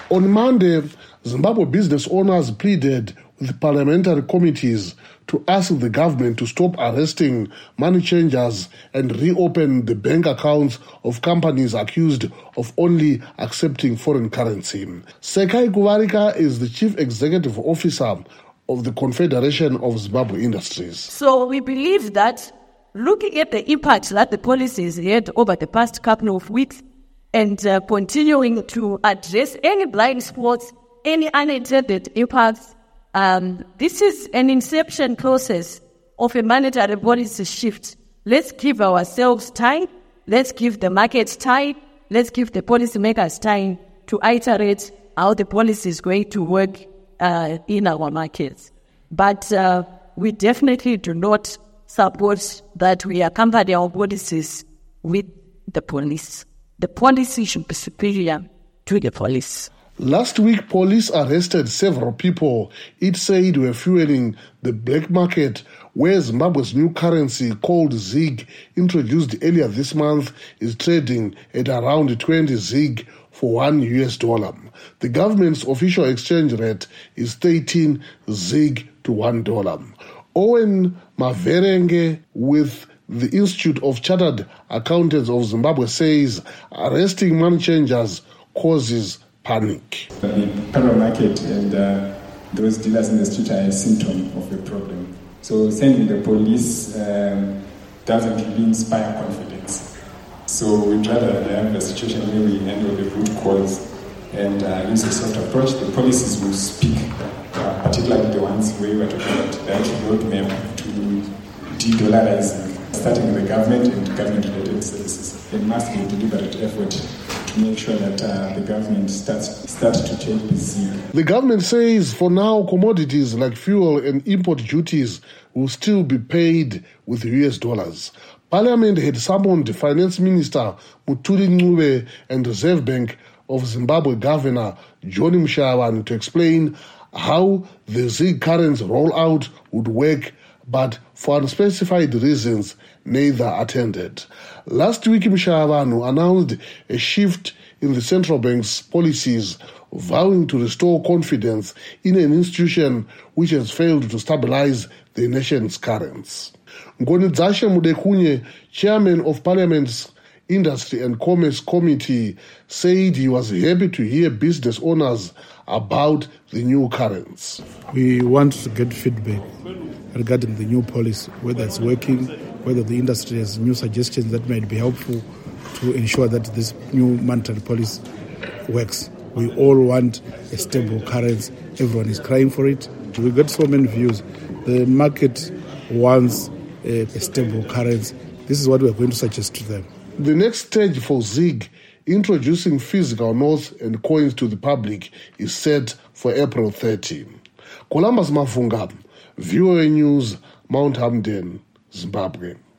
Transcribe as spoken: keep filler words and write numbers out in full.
On Monday, Zimbabwe business owners pleaded with parliamentary committees to ask the government to stop arresting money changers and reopen the bank accounts of companies accused of only accepting foreign currency. Sekai Kuvarika is the chief executive officer of the Confederation of Zimbabwe Industries. So we believe that looking at the impact that the policies had over the past couple of weeks and uh, continuing to address any blind spots, any unintended impacts, um, this is an inception process of a monetary policy shift. Let's give ourselves time, let's give the market time, let's give the policymakers time to iterate how the policy is going to work uh, in our markets. But uh, we definitely do not support that we accompany our policies with the police. The policy should be superior to the police. Last week, police arrested several people it said were fueling the black market, where Zimbabwe's new currency called ZiG, introduced earlier this month, is trading at around twenty ZiG for one U S dollar. The government's official exchange rate is thirteen ZiG to one dollar. Owen Maverenge with the Institute of Chartered Accountants of Zimbabwe says arresting money changers causes panic. The parallel market and uh, those dealers in the street are a symptom of the problem. So sending the police um, doesn't really inspire confidence. So we'd rather have a situation where we handle the root cause and uh, use a soft approach. The policies will speak, uh, particularly the ones where we are talking about the actual roadmap to de-dollarizing, starting with the government and government-related services. There must be a deliberate effort to make sure that uh, the government starts, starts to change the scene. The government says for now commodities like fuel and import duties will still be paid with U S dollars. Parliament had summoned Finance Minister Mutuli Ncube and Reserve Bank of Zimbabwe Governor John Mushavani to explain how the ZiG currency rollout would work, but for unspecified reasons, neither attended. Last week, Mushavani announced a shift in the central bank's policies, vowing to restore confidence in an institution which has failed to stabilize the nation's currency. Ngonidzashe Mudekunye, chairman of Parliament's Industry and Commerce Committee, said he was happy to hear business owners about the new currency. We want to get feedback regarding the new policy, whether it's working, whether the industry has new suggestions that might be helpful to ensure that this new monetary policy works. We all want a stable currency. Everyone is crying for it. We got so many views. The market wants a, a stable currency. This is what we're going to suggest to them. The next stage for ZiG, introducing physical notes and coins to the public, is set for April thirtieth. Columbus Mafunga, V O A News, Mount Hamden, Zimbabwe.